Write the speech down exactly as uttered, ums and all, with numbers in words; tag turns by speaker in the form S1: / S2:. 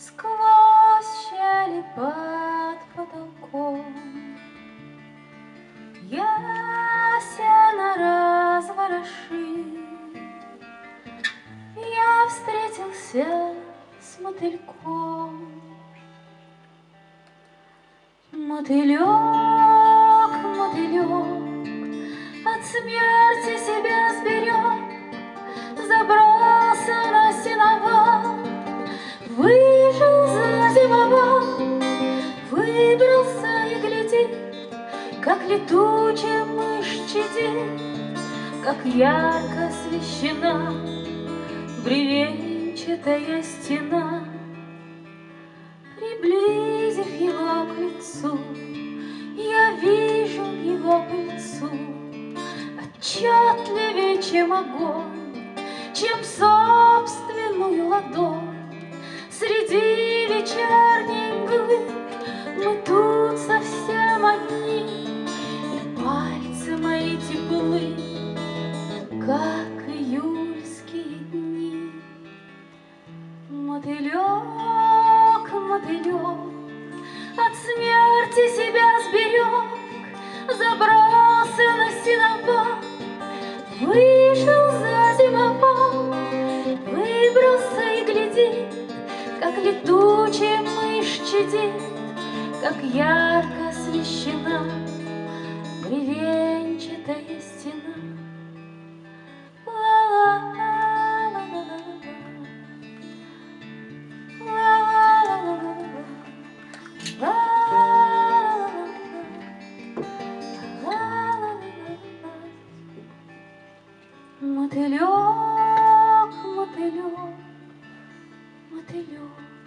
S1: Сквозь щели под потолком ясен развороши. Я встретился с мотыльком. Мотылек, мотылек, от смерти себя сберег, забрался на сеновал, выжил, зазимовал, выбрался и глядит, как летучая мышь чадит, как ярко освещена бревенчатая стена. Приблизив его к лицу, я вижу его по лицу отчетливее, чем огонь, чем собственную ладонь. Среди вечерней мглы мы тут совсем одни, и пальцы мои теплы, как июльские дни. Мотылек, мотылек, от смерти себя сберег, забрался на сеновал, вышел, зазимовал, выбрался и глядит, как летучая мышь чадит, как ярко освещена бревенчатая стена. Мотылек, мотылек, мотылек.